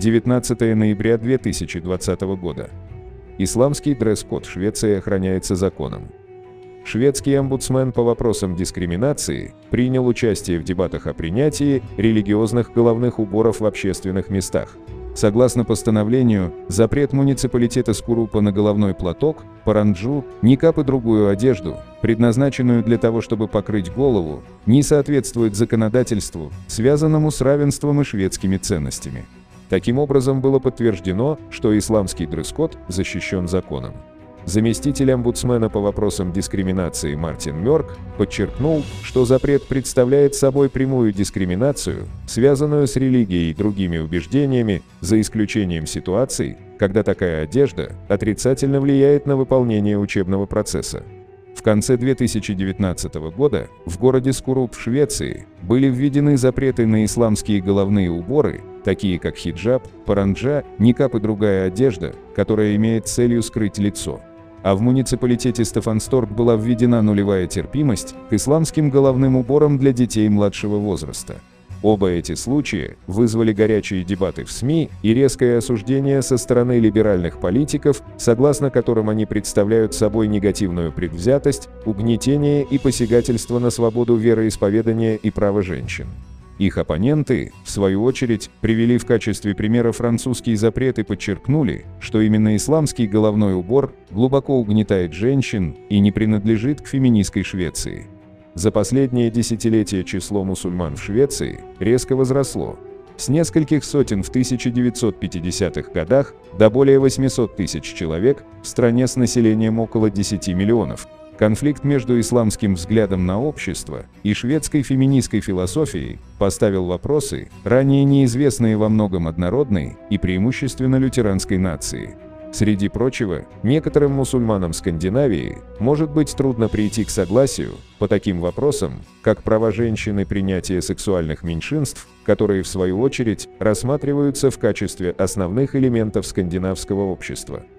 19 ноября 2020 года. Исламский дресс-код в Швеции охраняется законом. Шведский омбудсмен по вопросам дискриминации принял участие в дебатах о принятии религиозных головных уборов в общественных местах. Согласно постановлению, запрет муниципалитета Скурупа на головной платок, паранджу, никап и другую одежду, предназначенную для того, чтобы покрыть голову, не соответствует законодательству, связанному с равенством и шведскими ценностями. Таким образом, было подтверждено, что исламский дресс-код защищен законом. Заместитель омбудсмена по вопросам дискриминации Мартин Мёрк подчеркнул, что запрет представляет собой прямую дискриминацию, связанную с религией и другими убеждениями, за исключением ситуаций, когда такая одежда отрицательно влияет на выполнение учебного процесса. В конце 2019 года в городе Скуруп в Швеции были введены запреты на исламские головные уборы, такие как хиджаб, паранджа, никап и другая одежда, которая имеет целью скрыть лицо. А в муниципалитете Стаффансторп была введена нулевая терпимость к исламским головным уборам для детей младшего возраста. Оба эти случая вызвали горячие дебаты в СМИ и резкое осуждение со стороны либеральных политиков, согласно которым они представляют собой негативную предвзятость, угнетение и посягательство на свободу вероисповедания и права женщин. Их оппоненты, в свою очередь, привели в качестве примера французский запрет и подчеркнули, что именно исламский головной убор глубоко угнетает женщин и не принадлежит к феминистской Швеции. За последние десятилетия число мусульман в Швеции резко возросло. С нескольких сотен в 1950-х годах до более 800 тысяч человек в стране с населением около 10 миллионов. Конфликт между исламским взглядом на общество и шведской феминистской философией поставил вопросы, ранее неизвестные во многом однородной и преимущественно лютеранской нации. Среди прочего, некоторым мусульманам Скандинавии может быть трудно прийти к согласию по таким вопросам, как права женщин и принятие сексуальных меньшинств, которые в свою очередь рассматриваются в качестве основных элементов скандинавского общества.